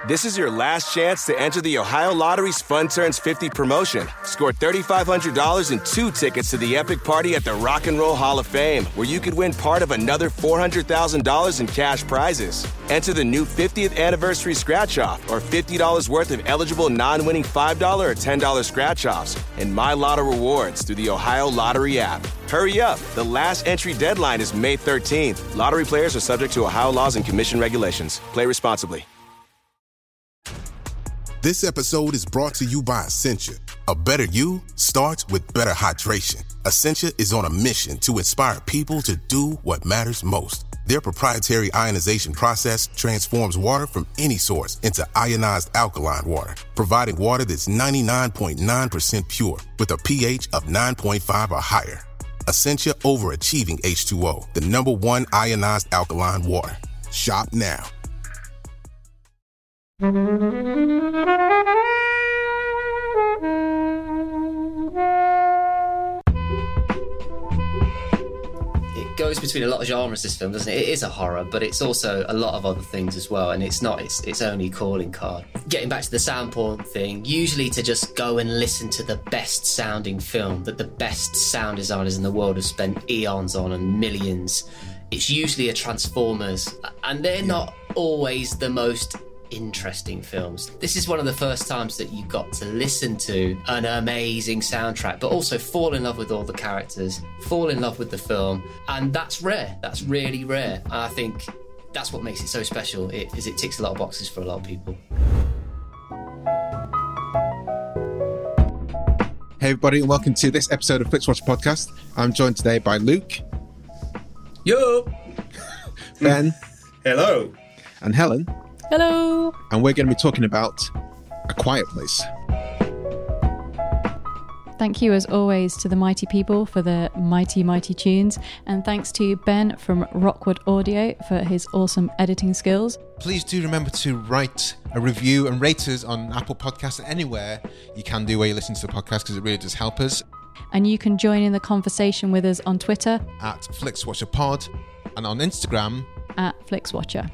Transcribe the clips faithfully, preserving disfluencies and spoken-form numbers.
This is your last chance to enter the Ohio Lottery's Fun Turns fifty promotion. Score three thousand five hundred dollars and two tickets to the epic party at the Rock and Roll Hall of Fame, where you could win part of another four hundred thousand dollars in cash prizes. Enter the new fiftieth anniversary scratch-off or fifty dollars worth of eligible non-winning five dollars or ten dollars scratch-offs and My Lotto rewards through the Ohio Lottery app. Hurry up. The last entry deadline is May thirteenth. Lottery players are subject to Ohio laws and commission regulations. Play responsibly. This episode is brought to you by Essentia. A better you starts with better hydration. Essentia is on a mission to inspire people to do what matters most. Their proprietary ionization process transforms water from any source into ionized alkaline water, providing water that's ninety-nine point nine percent pure with a pH of nine point five or higher. Essentia Overachieving H two O, the number one ionized alkaline water. Shop now. It goes between a lot of genres, this film, doesn't it? It is a horror, but it's also a lot of other things as well, and it's not its, its only calling card. Getting back to the sound porn thing, usually to just go and listen to the best sounding film that the best sound designers in the world have spent eons on and millions, it's usually a Transformers, and they're not always the most interesting films. This is one of the first times that you got to listen to an amazing soundtrack, but also fall in love with all the characters, fall in love with the film, and that's rare. That's really rare. And I think that's what makes it so special, it, is it ticks a lot of boxes for a lot of people. Hey everybody, and welcome to this episode of FlixWatcher Podcast. I'm joined today by Luke. Yo! Ben. Hello. And Helen. Hello. And we're going to be talking about A Quiet Place. Thank you, as always, to the mighty people for the mighty, mighty tunes. And thanks to Ben from Rockwood Audio for his awesome editing skills. Please do remember to write a review and rate us on Apple Podcasts and anywhere you can do where you listen to the podcast, because it really does help us. And you can join in the conversation with us on Twitter at FlixWatcherPod and on Instagram at FlixWatcher.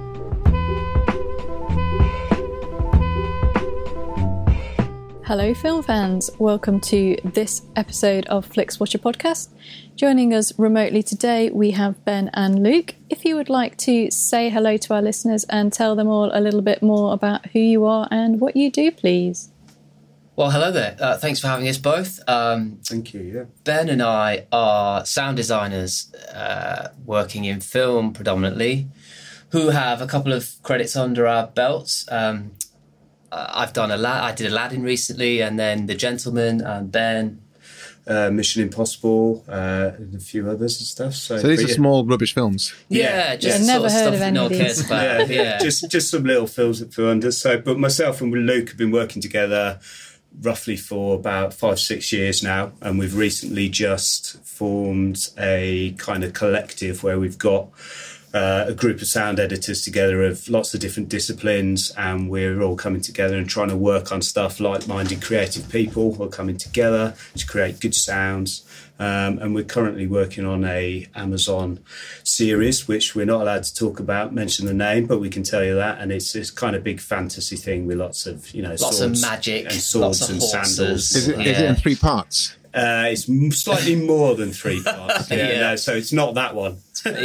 Hello film fans, welcome to this episode of FlixWatcher Podcast. Joining us remotely today we have Ben and Luke. If you would like to say hello to our listeners and tell them all a little bit more about who you are and what you do, please. Well, hello there. Uh, thanks for having us both. Um, Thank you, yeah. Ben and I are sound designers uh, working in film predominantly, who have a couple of credits under our belts. Um, I've done a la- I did Aladdin recently, and then The Gentleman and Ben. Uh, Mission Impossible, uh, and a few others and stuff. So, So these but are yeah. small rubbish films. Yeah, Yeah, just yeah. sort Never of heard stuff of that any no of one cares these. about. Yeah, Yeah, just just some little films that flew under. So, but myself and Luke have been working together roughly for about five, six years now, and we've recently just formed a kind of collective where we've got Uh, a group of sound editors together of lots of different disciplines, and we're all coming together and trying to work on stuff. Like-minded creative people are coming together to create good sounds, um, and we're currently working on a Amazon series which we're not allowed to talk about, mention the name, but we can tell you that, and it's this kind of big fantasy thing with lots of, you know, lots swords of magic, and swords lots of and horses. sandals. Is it, Yeah. is it in three parts? Uh, it's m- slightly more than three parts. Yeah, Yeah. No, so it's not that one. yeah,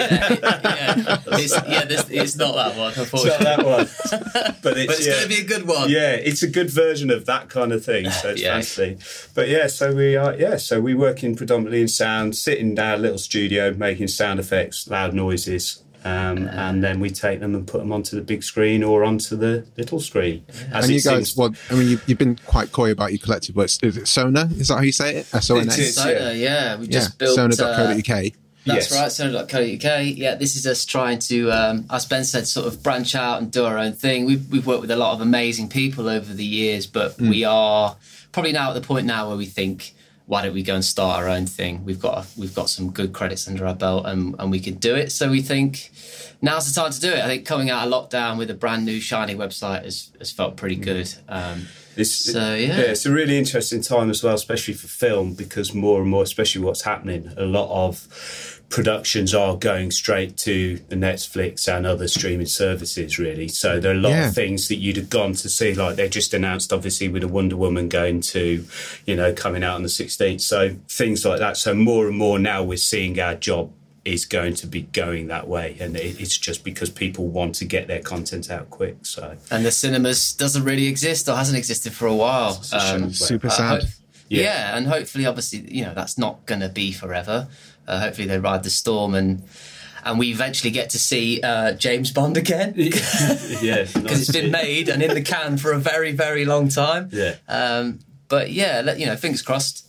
yeah. It's, yeah this, it's not that one, It's not unfortunately. that one. But it's, But it's yeah. going to be a good one. Yeah, it's a good version of that kind of thing, so it's Yeah. fancy. But yeah, so we are, yeah, so we work in predominantly in sound, sitting in our little studio, making sound effects, loud noises, um, and then we take them and put them onto the big screen or onto the little screen. As And it you guys, seems- well, I mean, you, you've been quite coy about your collective, but is it Sona? Is that how you say it? S O N A? It is. Sona, yeah. We Yeah, just built... Sona dot co uh, dot U K. That's Yes. right, Sona dot co dot U K. Yeah, this is us trying to, um, as Ben said, sort of branch out and do our own thing. We've, we've worked with a lot of amazing people over the years, but Mm. we are probably now at the point now where we think, why don't we go and start our own thing? We've got a, we've got some good credits under our belt, and, and we could do it. So we think now's the time to do it. I think coming out of lockdown with a brand new shiny website has, has felt pretty good. Um, It's, so yeah. yeah, it's a really interesting time as well, especially for film, because more and more, especially what's happening, a lot of productions are going straight to the Netflix and other streaming services, really. So there are a lot Yeah. of things that you'd have gone to see, like they just announced, obviously, with a Wonder Woman going to, you know, coming out on the sixteenth. So things like that. So more and more now we're seeing our job is going to be going that way, and it, it's just because people want to get their content out quick. So And the cinemas doesn't really exist or hasn't existed for a while. Um, Super uh, sad. ho- Yeah. yeah. and hopefully, obviously, you know, that's not going to be forever. Uh, hopefully they ride the storm and and we eventually get to see uh, James Bond again. yeah, Because it's been made and in the can for a very, very long time. Yeah. Um, but yeah, let, you know, fingers crossed,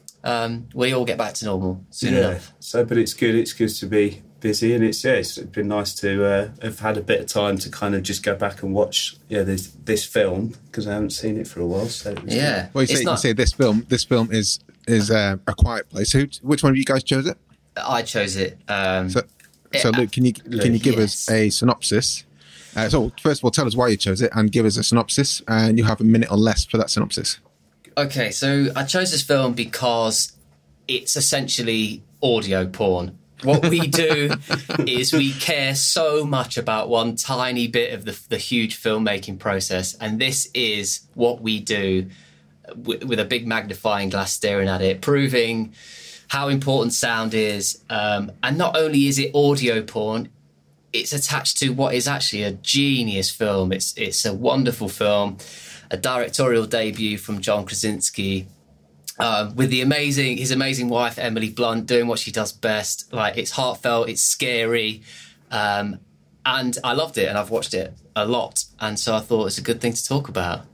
um, we all get back to normal soon yeah. enough. So, but it's good. It's good to be busy, and it's yeah, it's been nice to uh, have had a bit of time to kind of just go back and watch yeah this this film, because I haven't seen it for a while. So it was Yeah. Well, you say, It's you not- say this film. This film is is uh, A Quiet Place. Who? Which one of you guys chose it? I chose it. Um, So, so Yeah. Luke, can you can you give Yes. us a synopsis? Uh, so, first of all, tell us why you chose it, and give us a synopsis. And you have a minute or less for that synopsis. Okay, so I chose this film because it's essentially audio porn. What we do is we care so much about one tiny bit of the, the huge filmmaking process, and this is what we do with, with a big magnifying glass staring at it, proving how important sound is. Um, and not only is it audio porn, it's attached to what is actually a genius film. It's it's a wonderful film, a directorial debut from John Krasinski, uh, with the amazing his amazing wife Emily Blunt doing what she does best. Like, it's heartfelt, it's scary, um, and I loved it, and I've watched it a lot, and so I thought it's a good thing to talk about.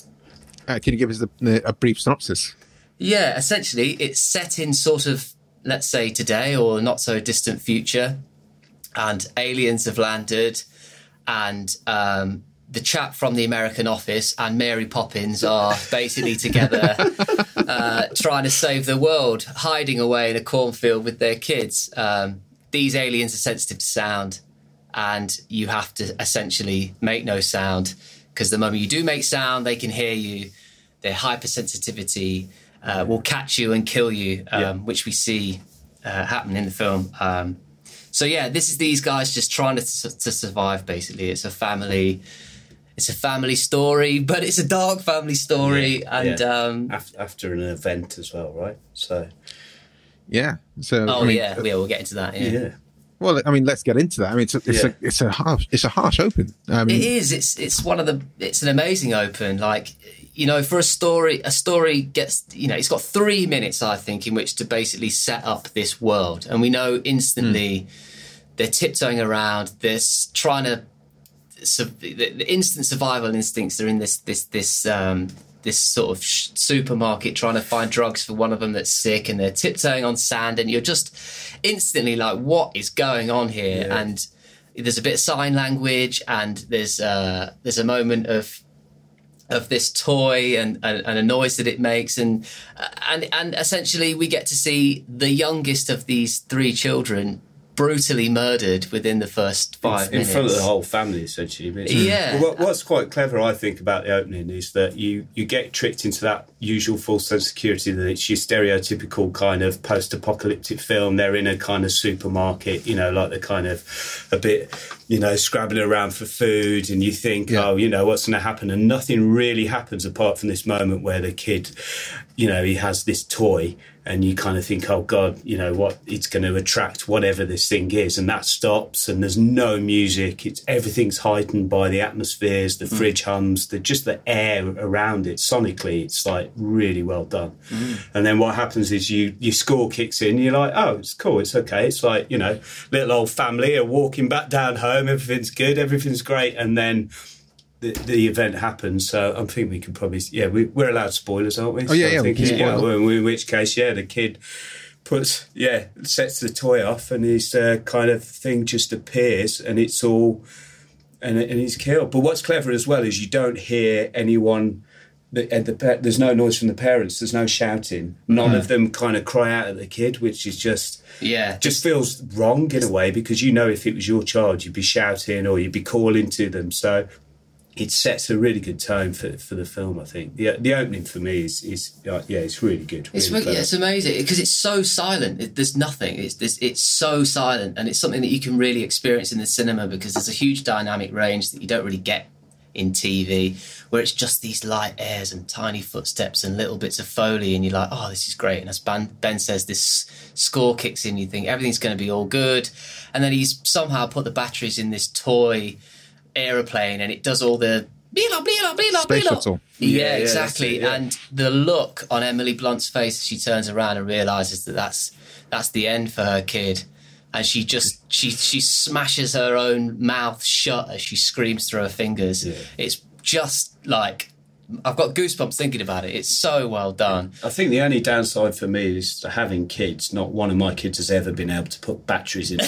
Uh, can you give us the, the, a brief synopsis? Yeah, essentially, it's set in sort of, let's say, today or not so distant future, and aliens have landed, and um, the chap from the American Office and Mary Poppins are basically together uh, trying to save the world, hiding away in a cornfield with their kids. Um, these aliens are sensitive to sound, and you have to essentially make no sound, because the moment you do make sound, they can hear you. Their hypersensitivity uh, will catch you and kill you, um, Yeah. which we see uh, happen in the film. Um, so yeah, this is these guys just trying to, to survive. Basically, it's a family. It's a family story, but it's a dark family story, Yeah, and yeah. um, after, after an event as well, right? So Yeah. So, oh I mean, yeah, yeah, we'll get into that. Yeah. yeah. Well, I mean, let's get into that. I mean, it's a, it's Yeah. a it's a harsh it's a harsh open. I mean, It is. It's it's one of the. It's an amazing open. Like, you know, for a story, a story gets. You know, it's got three minutes, I think, in which to basically set up this world, and we know instantly they're tiptoeing around. They're s- trying to. So the, the instant survival instincts are in this this this um, this sort of sh- supermarket trying to find drugs for one of them that's sick, and they're tiptoeing on sand, and you're just instantly like, what is going on here? Yeah. And there's a bit of sign language, and there's uh, there's a moment of of this toy and, and, and a noise that it makes, and and and essentially we get to see the youngest of these three children brutally murdered within the first five in minutes. front of the whole family, essentially. But it's- Yeah. Well, what, what's quite clever, I think, about the opening is that you, you get tricked into that usual false sense of security that it's your stereotypical kind of post-apocalyptic film. They're in a kind of supermarket, you know, like they're kind of a bit, you know, scrabbling around for food, and you think, Yeah. oh, you know, what's going to happen? And nothing really happens apart from this moment where the kid, you know, he has this toy, and you kind of think, oh God, you know what, it's going to attract whatever this thing is, and that stops, and there's no music. It's everything's heightened by the atmospheres, the mm. fridge hums, the just the air around it. Sonically, it's like really well done. Mm. And then what happens is you your score kicks in. You're like, oh, it's cool, it's okay. It's like, you know, little old family are walking back down home. Everything's good, everything's great, and then The, the event happens, so I think we can probably, yeah, we, we're allowed spoilers, aren't we? Oh, yeah, so yeah, I think, we can yeah, spoil well, in which case, yeah, the kid puts, yeah, sets the toy off, and his uh, kind of thing just appears, and it's all, and, and he's killed. But what's clever as well is you don't hear anyone, the, the, there's no noise from the parents, there's no shouting. None Mm. of them kind of cry out at the kid, which is just, Yeah. just feels wrong in a way, because you know if it was your child, you'd be shouting or you'd be calling to them. So it sets a really good tone for for the film. I think the the opening for me is is uh, yeah, it's really good. Really it's really, yeah, it's amazing because it's so silent. It, there's nothing. It's this. It's so silent, and it's something that you can really experience in the cinema because there's a huge dynamic range that you don't really get in T V, where it's just these light airs and tiny footsteps and little bits of Foley, and you're like, oh, this is great. And as Ben, ben says, this score kicks in, you think everything's going to be all good, and then he's somehow put the batteries in this toy aeroplane, and it does all the bleela, bleela, bleela, Space bleela. shuttle. Yeah, Yeah, yeah, exactly. that's it, yeah. And the look on Emily Blunt's face as she turns around and realises that that's that's the end for her kid. And she just she she smashes her own mouth shut as she screams through her fingers. Yeah. It's just like I've got goosebumps thinking about it. It's so well done. I think the only downside for me is having kids. Not one of my kids has ever been able to put batteries in. The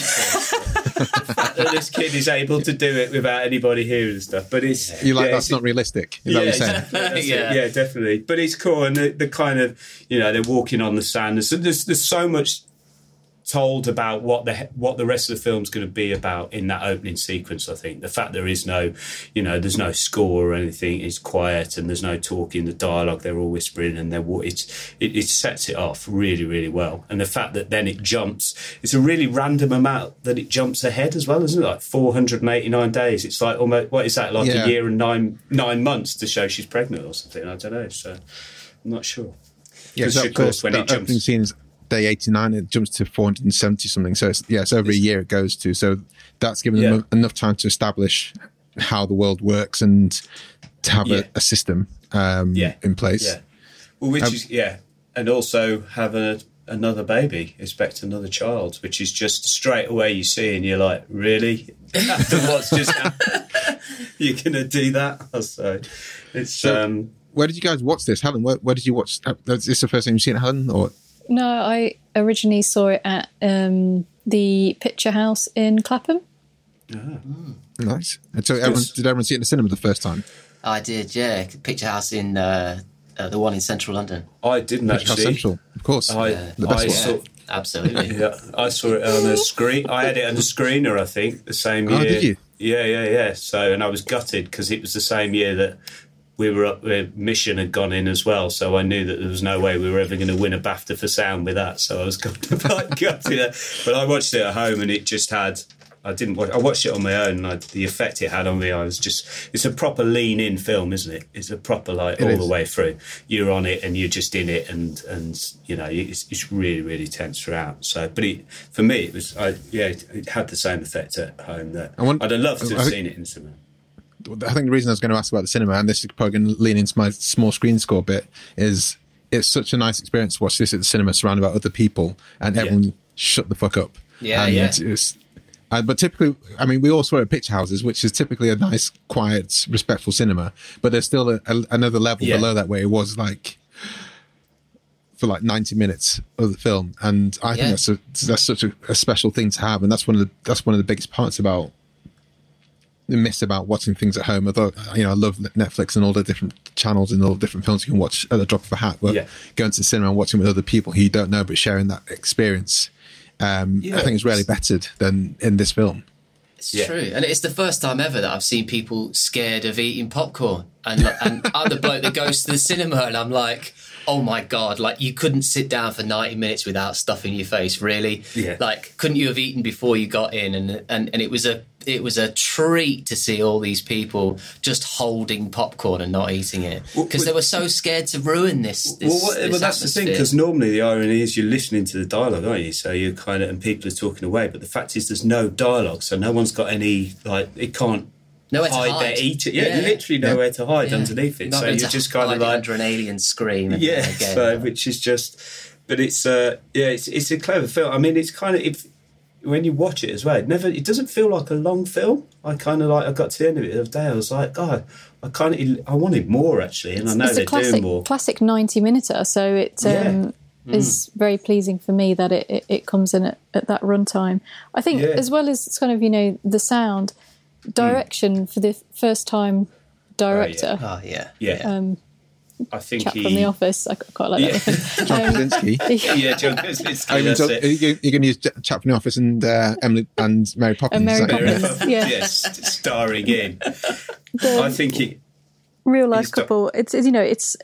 fact that this kid is able to do it without anybody hearing and stuff. But it's You like yeah, that's it's, not realistic. Is yeah, that what you're saying? That's Yeah. it. yeah, definitely. But it's cool, and the, the kind of you know they're walking on the sand. There's there's, there's so much told about what the what the rest of the film's going to be about in that opening sequence. I think the fact there is no, you know, there's no score or anything. It's quiet and there's no talking. The dialogue, they're all whispering, and they're it's it, it sets it off really really well. And the fact that then it jumps, it's a really random amount that it jumps ahead as well, isn't it? Like four hundred eighty-nine days. It's like almost what is that? Like Yeah. a year and nine nine months to show she's pregnant or something. I don't know. So I'm not sure. Yeah, Because, so of course, when that it jumps- opening scene is day eighty-nine, it jumps to four hundred seventy something. So it's, yeah, it's over a year it goes to. So that's given Yeah. them enough time to establish how the world works and to have Yeah. a, a system um, Yeah. in place. Yeah. Well, which Um, is, yeah. And also have a, another baby, expect another child, which is just straight away you see and you're like, really? After what's just happened, you're going to do that? So it's, So- um, Where did you guys watch this, Helen? Where, where did you watch? uh, Is this the first time you've seen it, Helen? Or No, I originally saw it at um, the Picture House in Clapham. nice. And so everyone, did everyone see it in the cinema the first time? I did, yeah. Picture House in uh, uh, the one in central London. I didn't Picture House actually. Central, of course. I, The best I one. saw, Absolutely. yeah, I saw it on a screen. I had it on a screener, I think, the same Oh, year. did you? Yeah, yeah, yeah. So, and I was gutted because it was the same year that we were up where Mission had gone in as well. So I knew that there was no way we were ever going to win a BAFTA for sound with that. So I was kind of like gutted. But I watched it at home and it just had. I didn't watch. I watched it on my own. And I, the effect it had on me, I was just. It's a proper lean-in film, isn't it? It's a proper like It all is. the way through. You're on it and you're just in it, and and you know it's, it's really really tense throughout. So, but it, for me, it was. I yeah, it, it had the same effect at home. That I want- I'd have loved to I have think- seen it in cinema. I think the reason I was going to ask about the cinema, and this is probably going to lean into my small screen score bit, is it's such a nice experience to watch this at the cinema surrounded by other people and everyone shut the fuck up. Yeah, and yeah. It's, it's, uh, but typically, I mean, we all saw it at Picture Houses, which is typically a nice, quiet, respectful cinema, but there's still a, a, another level Yeah. below that where it was like for like ninety minutes of the film, and I Yeah. think that's a, that's such a, a special thing to have, and that's one of the that's one of the biggest parts about the miss about watching things at home. Although, you know, I love Netflix and all the different channels and all the different films you can watch at the drop of a hat. But Yeah. going to the cinema and watching with other people who you don't know, but sharing that experience, um, Yeah. I think is really bettered than in this film. It's Yeah. true, and it's the first time ever that I've seen people scared of eating popcorn. And, and I'm the bloke that goes to the cinema, and I'm like, oh my god! Like you couldn't sit down for ninety minutes without stuffing your face, really? Yeah. Like, couldn't you have eaten before you got in? And and and it was a it was a treat to see all these people just holding popcorn and not eating it Well, because well- they were so scared to ruin this. this Well, what, this well that's the thing, atmosphere. because normally the irony is you're listening to the dialogue, aren't you? So you're kind of, and people are talking away, but the fact is there's no dialogue, so no one's got any, like, it can't Nowhere to hide, hide. their eating. Yeah, Yeah. literally nowhere to hide Yeah. underneath it. Not So going you're to just kind hide of it like, under an alien scream. And yeah, again. so, which is just, but it's, uh, yeah, it's it's a clever film. I mean, it's kind of, if when you watch it as well, it never, it doesn't feel like a long film. I kind of like, I got to the end of it the other day, I was like, God, I kind of, I wanted more actually, and I know It's they're a classic, doing more. classic ninety minuter, so it um, Yeah. is very pleasing for me that it, it, it comes in at, at that runtime. I think, Yeah. as well as it's kind of, you know, the sound, direction for the first time director. Oh yeah, Yeah. Um, I think chap he, from The Office. I quite like Yeah. that. John Um, Krasinski. yeah, John Krasinski. I mean, that's so it. you- you're going to use Ch- chap from The Office and uh, Emily and Mary Poppins. And Mary is that Poppins. correct? Yeah. Yes, starring in. The I think it. real life he's got- couple. It's, it's you know it's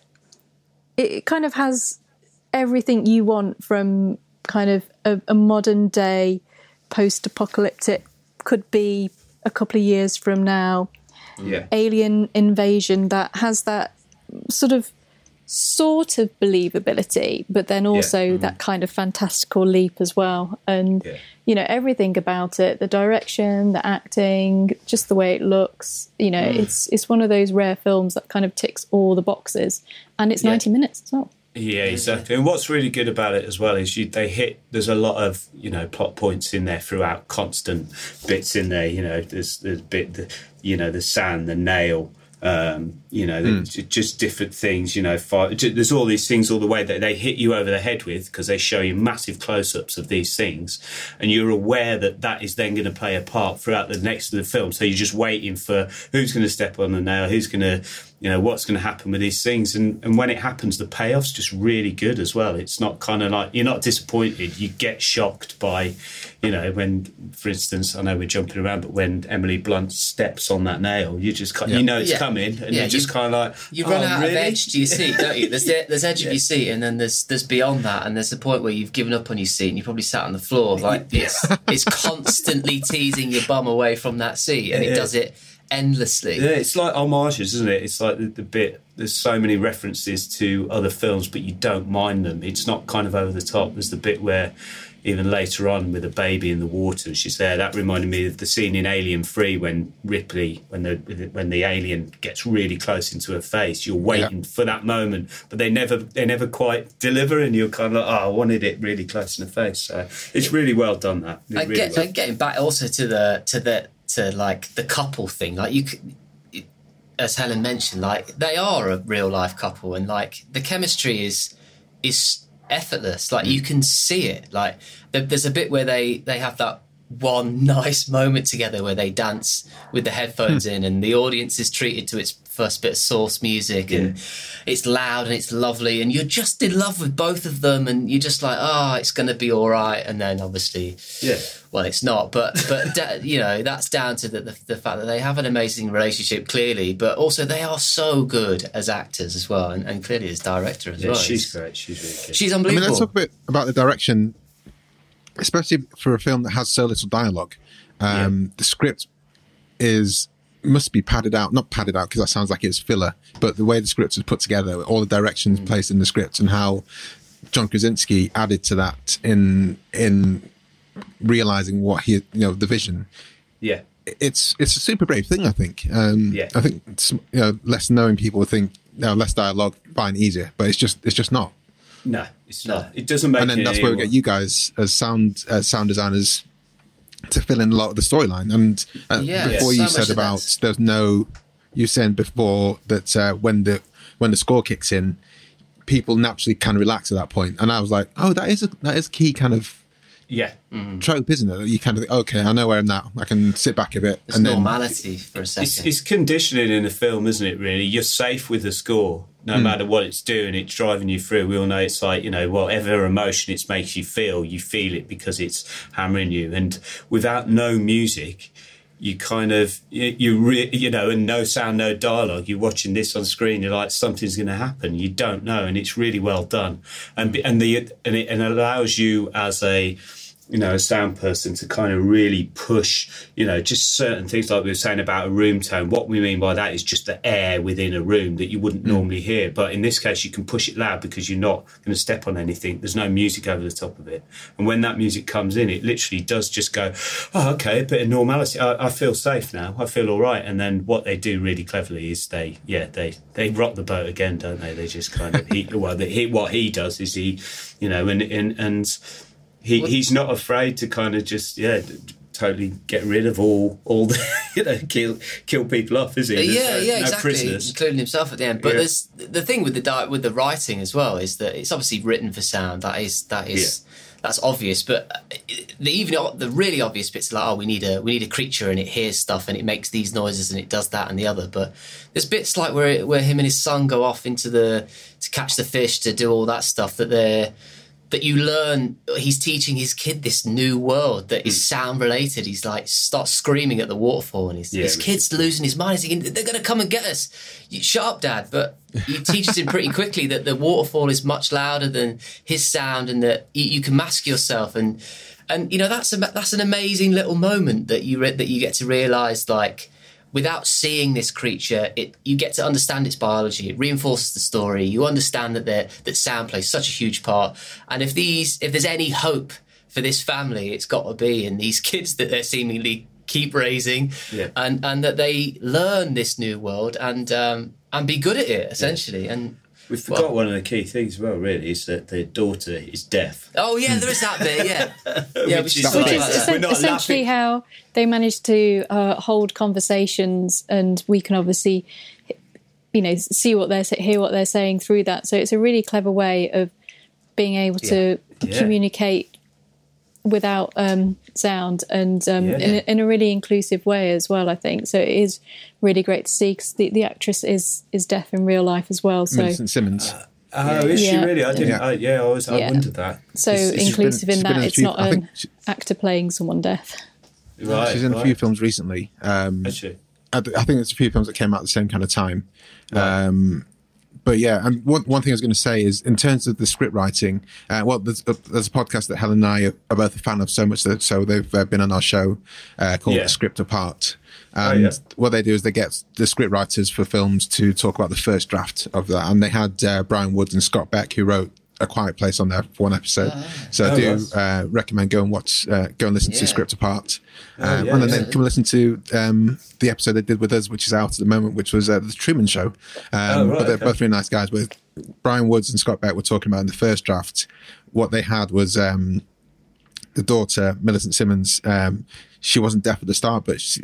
it kind of has everything you want from kind of a, a modern day post-apocalyptic, could be a couple of years from now, Yeah. alien invasion that has that sort of sort of believability, but then also that kind of fantastical leap as well. And Yeah. you know, everything about it, the direction, the acting, just the way it looks, you know, it's it's one of those rare films that kind of ticks all the boxes, and it's Yeah. ninety minutes as well. Yeah, exactly. And what's really good about it as well is you they hit. There's a lot of you know plot points in there throughout, constant bits in there. You know, there's there's bit the you know the sand, the nail. Um, you know, Mm. j- just different things. You know, fire, j- there's all these things all the way that they hit you over the head with because they show you massive close-ups of these things, and you're aware that that is then going to play a part throughout the next of the film. So you're just waiting for who's going to step on the nail, who's going to, you know, what's going to happen with these things, and and when it happens, the payoff's just really good as well. It's not kind of like you're not disappointed. You get shocked by, you know, when, for instance, I know we're jumping around, but when Emily Blunt steps on that nail, you just kind Yeah. you know it's Yeah. coming, and Yeah, you're just you- kind of like, You run oh, out really? of edge to your seat, don't you? There's the, there's edge of your seat, and then there's there's beyond that, and there's the point where you've given up on your seat and you probably sat on the floor. Like it's it's constantly teasing your bum away from that seat, and it Yeah. does it endlessly. Yeah, it's like homages, isn't it? It's like the, the bit. There's so many references to other films, but you don't mind them. It's not kind of over the top. There's the bit where, even later on, with a baby in the water, and she's there. That reminded me of the scene in Alien Three when Ripley, when the when the alien gets really close into her face. You're waiting for that moment, but they never they never quite deliver, and you're kind of like, oh, I wanted it really close in the face. So it's really well done. That It's And, really get, well. and getting back also to the to the to like the couple thing, like you could, as Helen mentioned, like they are a real life couple, and like the chemistry is is effortless. Like you can see it. Like there, there's a bit where they they have that one nice moment together where they dance with the headphones in, and the audience is treated to its first bit of source music, and it's loud and it's lovely, and you're just in love with both of them, and you're just like, oh, it's going to be all right. And then obviously, Yeah. well, it's not, but but da- you know, that's down to the, the the fact that they have an amazing relationship, clearly, but also they are so good as actors as well, and, and clearly as director as Yeah, well. she's great. She's really good. She's I mean, unbelievable. let's talk a bit about the direction, especially for a film that has so little dialogue. Um, The script is must be padded out, not padded out because that sounds like it's filler, but the way the script is put together, all the directions placed in the script, and how John Krasinski added to that in in realizing what he, you know, the vision. yeah. It's it's a super brave thing, I think. Um, Yeah. I think it's, you know, less knowing people think, no, less dialogue, fine, easier, but it's just it's just not. No, it's No. not. It doesn't make And then it that's where we any get you guys as sound as sound designers to fill in a lot of the storyline. And uh, Yeah, before so you much said of about that's- there's no, you said before that uh, when the when the score kicks in, people naturally can relax at that point. And I was like, oh, that is a that is a key kind of Yeah. trope, isn't it? You kind of think, okay, I know where I'm now. I can sit back a bit. There's and then normality for a second. It's, it's conditioning in the film, isn't it, really? You're safe with the score. No matter what it's doing, it's driving you through. We all know it's like, you know, whatever emotion it makes you feel, you feel it because it's hammering you. And without no music, you kind of, you, you, re, you know, and no sound, no dialogue. You're watching this on screen, you're like, something's going to happen. You don't know. And it's really well done. And, and, the, and it and allows you as a, you know, a sound person to kind of really push, you know, just certain things like we were saying about a room tone. What we mean by that is just the air within a room that you wouldn't normally hear. But in this case, you can push it loud because you're not going to step on anything. There's no music over the top of it. And when that music comes in, it literally does just go, oh, okay, a bit of normality. I, I feel safe now. I feel all right. And then what they do really cleverly is they, yeah, they, they rock the boat again, don't they? They just kind of, he, well, they, he, what he does is he, you know, and, and, and, He he's not afraid to kind of just yeah totally get rid of all all the you know kill kill people off, is he? There's yeah, no, yeah, no exactly, prisoners. including himself at the end. But Yeah. there's the thing with the di- with the writing as well is that it's obviously written for sound. That is that is that's obvious. But the even the really obvious bits are like, oh, we need a we need a creature and it hears stuff and it makes these noises and it does that and the other. But there's bits like where where him and his son go off into the to catch the fish, to do all that stuff, that they're that you learn he's teaching his kid this new world that is sound related. He's like starts screaming at the waterfall, and his, yeah, his kid's losing his mind. He's thinking, they're going to come and get us. You, shut up, Dad. But he teaches him pretty quickly that the waterfall is much louder than his sound, and that you, you can mask yourself. And and you know that's a, that's an amazing little moment that you re- that you get to realise, like, without seeing this creature, it you get to understand its biology. It reinforces the story. You understand that that sound plays such a huge part. And if these, if there's any hope for this family, it's got to be in these kids that they're seemingly keep raising, yeah. and and that they learn this new world and um, and be good at it, essentially. Yeah. And we forgot well, one of the key things, well, really, is that their daughter is deaf. Oh yeah, there is that bit. Yeah, yeah, which is, which is essen- essentially laughing. How they managed to uh, hold conversations, and we can obviously, you know, see what they're hear what they're saying through that. So it's a really clever way of being able to yeah. Yeah. communicate without um, sound, and um, yeah. in, a, in a really inclusive way as well, I think. So it is really great to see, because the, the actress is is deaf in real life as well. So Millicent Simmons. Uh, oh, is yeah. she really? I didn't. Yeah, uh, yeah I was. I yeah. wondered that. So it's, it's inclusive been, in that, in it's few, not an she, actor playing someone deaf. Right, she's in right. a few films recently. Um, is she? I, I think there's a few films that came out at the same kind of time. Right. Um, But yeah, and one one thing I was going to say is, in terms of the script writing, uh, well, there's a, there's a podcast that Helen and I are, are both a fan of so much that so they've uh, been on our show uh, called yeah. The Script Apart. And oh, yeah. what they do is they get the script writers for films to talk about the first draft of that. And they had uh, Brian Woods and Scott Beck, who wrote A Quiet Place, on there for one episode. Oh, so oh, I do yes. uh, recommend go and watch, uh, go and listen yeah. to Script Apart. Um, oh, yeah, and then, yeah. then come and listen to um, the episode they did with us, which is out at the moment, which was uh, The Truman Show. Um, oh, right, but they're okay. both really nice guys. With Brian Woods and Scott Beck were talking about in the first draft, what they had was um, the daughter, Millicent Simmons, um, she wasn't deaf at the start, but she,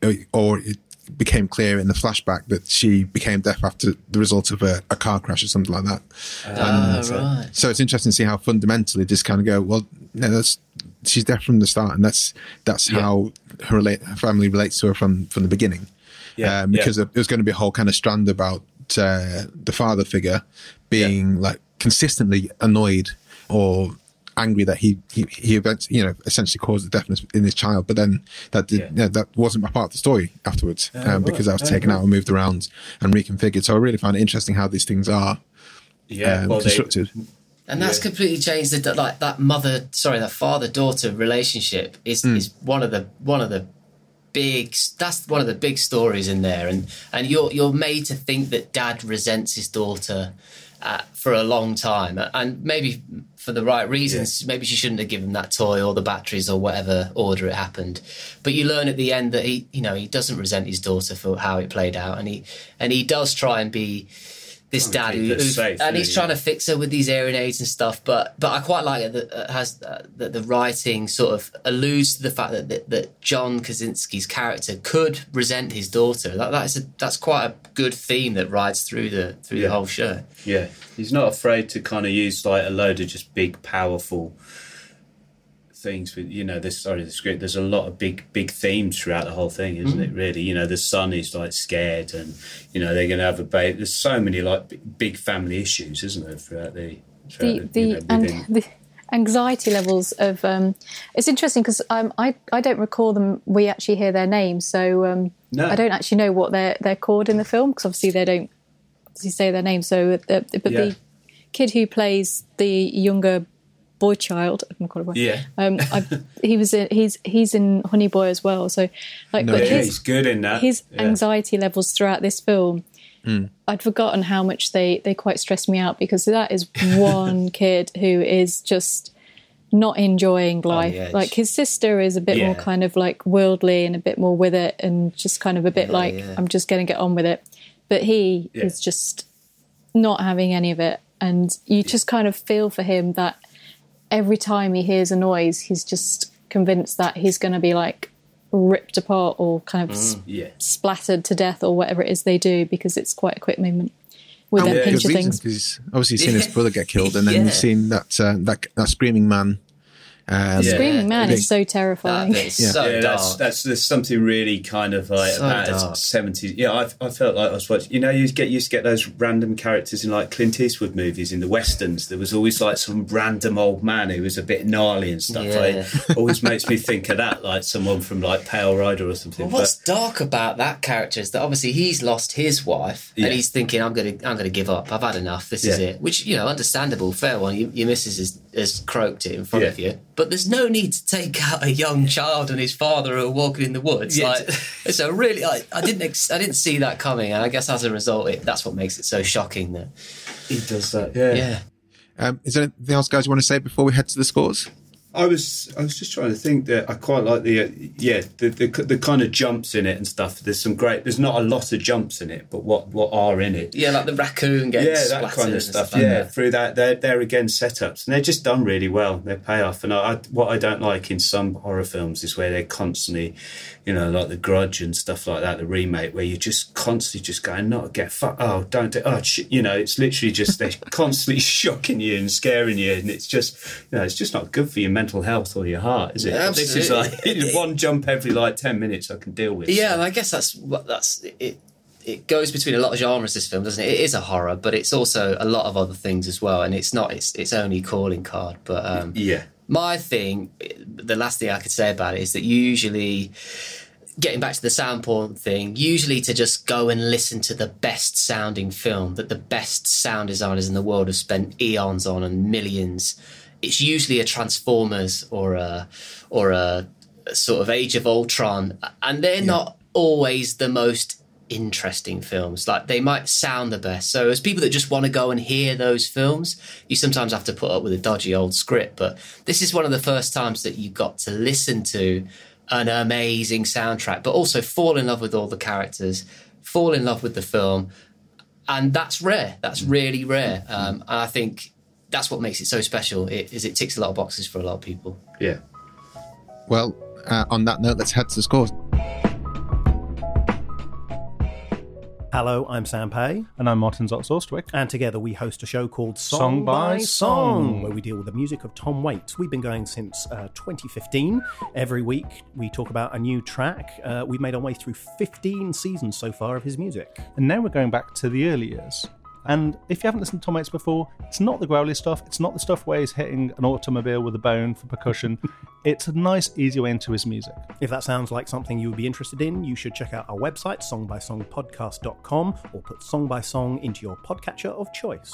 or it became clear in the flashback that she became deaf after the result of a, a car crash or something like that. Ah, and right. So it's interesting to see how fundamentally just kind of go, well, no, that's, she's deaf from the start, and that's that's yeah. how her, relate, her family relates to her from, from the beginning. Yeah, um, because yeah. there's going to be a whole kind of strand about uh, the father figure being yeah. like consistently annoyed or angry that he he, he you know essentially caused the deafness in his child, but then that did, yeah. Yeah, that wasn't a part of the story afterwards, oh, um, right. because that was taken oh, out and moved around and reconfigured. So I really find it interesting how these things are yeah, um, well, constructed. They, and that's yeah. completely changed the like that mother, sorry, that father-daughter relationship is mm. is one of the one of the big. That's one of the big stories in there, and and you're you're made to think that dad resents his daughter uh, for a long time, and maybe for the right reasons. Yeah. Maybe she shouldn't have given that toy or the batteries or whatever order it happened. But you learn at the end that he, you know, he doesn't resent his daughter for how it played out, and he and he does try and be this dad who, who safe, and he's trying to fix her with these hearing aids and stuff. But but I quite like it that uh, has uh, that the writing sort of alludes to the fact that that, that John Krasinski's character could resent his daughter. That that's a, that's quite a good theme that rides through the through yeah. the whole show. Yeah, he's not afraid to kind of use like a load of just big, powerful things with, you know, this sorry the script. There's a lot of big big themes throughout the whole thing, isn't mm. it, really? You know, the son is like scared, and you know they're going to have a baby. There's so many like big family issues, isn't there, throughout the throughout the, the, the, you know, and the anxiety levels of um it's interesting because um I I don't recall them we actually hear their names, so um no. I don't actually know what they're they're called in the film, because obviously they don't obviously say their names. So uh, but yeah. the kid who plays the younger boy child, I'm call it boy. Yeah. Um, I, he was in, he's he's in Honey Boy as well. So, like, no, but yeah, his, he's good in that. His yeah. anxiety levels throughout this film, mm. I'd forgotten how much they they quite stress me out, because that is one kid who is just not enjoying life. Like his sister is a bit yeah. more kind of like worldly and a bit more with it, and just kind of a bit yeah, like yeah. I'm just going to get on with it. But he yeah. is just not having any of it, and you just kind of feel for him that every time he hears a noise, he's just convinced that he's going to be like ripped apart or kind of mm, yeah. splattered to death or whatever it is they do, because it's quite a quick movement with them pinch of things. Because obviously he's seen his brother get killed, and then yeah. he's seen that, uh, that that screaming man Um, The Screaming Man Yeah. is so terrifying. That bit's Yeah. so yeah, dark. that's, that's there's something really kind of like So about dark. seventies. Yeah, I, I felt like I was watching. You know, you get used to get those random characters in like Clint Eastwood movies in the westerns. There was always like some random old man who was a bit gnarly and stuff. Yeah. Like, always makes me think of that, like someone from like Pale Rider or something. Well, what's But- dark about that character is that obviously he's lost his wife Yeah. and he's thinking, I'm gonna I'm gonna give up. I've had enough. This is Yeah. it. Which, you know, understandable, fair one. You, your missus has, has croaked it in front Yeah. of you. But there's no need to take out a young child and his father who are walking in the woods. Yeah. Like, so really, I, I didn't ex- I didn't see that coming, and I guess as a result, it, that's what makes it so shocking. That He does that. Yeah. yeah. Um, is there anything else, guys, you want to say before we head to the scores? I was I was just trying to think that I quite like the uh, yeah the, the the kind of jumps in it and stuff. There's some great. There's not a lot of jumps in it, but what what are in it? Yeah, like the raccoon getting Yeah, that splattered kind of and stuff. like yeah, that. through that, they're they're again setups, and they're just done really well. They pay off. And I, I, what I don't like in some horror films is where they're constantly, you know, like The Grudge and stuff like that, the remake, where you're just constantly just going, not get fuck, oh, don't do, oh, shit. You know, it's literally just they're constantly shocking you and scaring you, and it's just, you know, it's just not good for your mental health or your heart, is it? Yeah, This is absolutely. like one jump every like ten minutes I can deal with. Yeah, so. and I guess that's what that's it. It goes between a lot of genres. This film, doesn't it? It is a horror, but it's also a lot of other things as well. And it's not its its only calling card. But um, yeah. my thing, the last thing I could say about it is that usually, getting back to the sound porn thing, usually to just go and listen to the best sounding film that the best sound designers in the world have spent eons on and millions. It's usually a Transformers or a or a, a sort of Age of Ultron, and they're yeah. not always the most interesting films. Like, they might sound the best. So as people that just want to go and hear those films, you sometimes have to put up with a dodgy old script. But this is one of the first times that you got to listen to an amazing soundtrack, but also fall in love with all the characters, fall in love with the film, and that's rare. That's really rare. Um, and I think that's what makes it so special. It is it ticks a lot of boxes for a lot of people. Yeah. Well, uh, on that note, let's head to the scores. Hello, I'm Sam Pay. And I'm Martin Zott-Zorstwick. And together we host a show called Song, Song by by Song, Song, where we deal with the music of Tom Waits. We've been going since uh, twenty fifteen. Every week we talk about a new track. Uh, we've made our way through fifteen seasons so far of his music. And now we're going back to the early years. And if you haven't listened to Tom Waits before, it's not the growly stuff. It's not the stuff where he's hitting an automobile with a bone for percussion. It's a nice, easy way into his music. If that sounds like something you would be interested in, you should check out our website, song by song podcast dot com, or put Song by Song into your podcatcher of choice.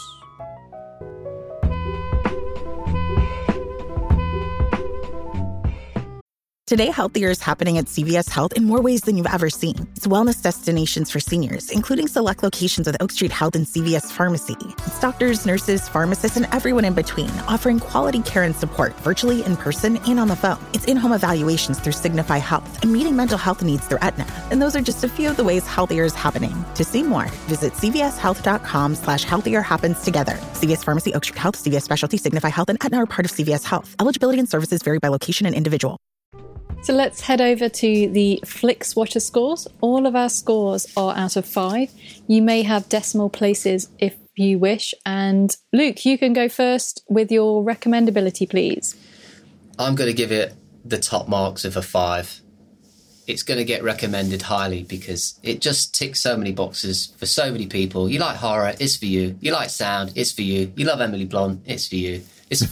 Today, healthier is happening at C V S Health in more ways than you've ever seen. It's wellness destinations for seniors, including select locations with Oak Street Health and C V S Pharmacy. It's doctors, nurses, pharmacists, and everyone in between, offering quality care and support virtually, in person, and on the phone. It's in-home evaluations through Signify Health and meeting mental health needs through Aetna. And those are just a few of the ways healthier is happening. To see more, visit cvshealth.com slash healthier happens together. C V S Pharmacy, Oak Street Health, C V S Specialty, Signify Health, and Aetna are part of C V S Health. Eligibility and services vary by location and individual. So let's head over to the Flix Watcher scores. All of our scores are out of five. You may have decimal places if you wish. And Luke, you can go first with your recommendability, please. I'm going to give it the top marks of a five. It's going to get recommended highly because it just ticks so many boxes for so many people. You like horror, it's for you. You like sound, it's for you. You love Emily Blunt, it's for you. It's a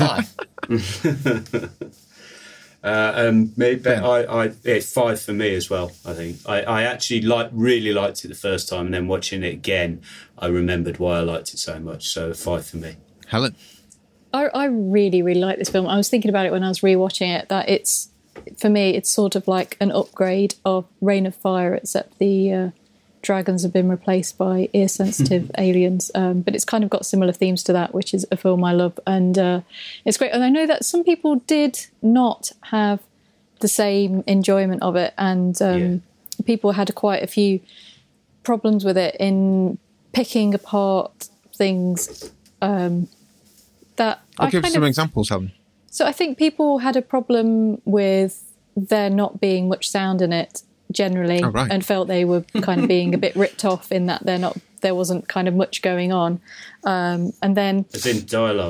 five. Uh, um, maybe I, I, it's five for me as well. I think I, I actually like really liked it the first time, and then watching it again, I remembered why I liked it so much. So five for me. Helen, I, I really, really like this film. I was thinking about it when I was rewatching it. That it's for me, it's sort of like an upgrade of Reign of Fire, except the uh, dragons have been replaced by ear-sensitive aliens. Um, but it's kind of got similar themes to that, which is a film I love. And uh, it's great. And I know that some people did not have the same enjoyment of it. And um, yeah. people had quite a few problems with it in picking apart things um, that I'll I give kind some of, examples, Helen. So I think people had a problem with there not being much sound in it generally, oh, right. and felt they were kind of being a bit ripped off in that they're not there wasn't kind of much going on, um, and then as in dialogue.